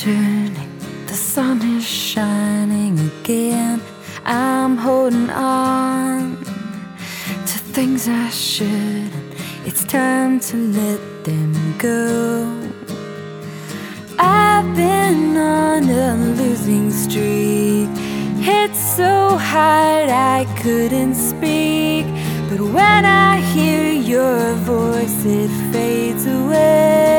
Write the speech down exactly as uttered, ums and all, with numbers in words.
turning, the sun is shining again. I'm holding on to things I shouldn't. It's time to let them go. I've been on a losing streak. It's so hard I couldn't speak, but when I hear your voice it fades away.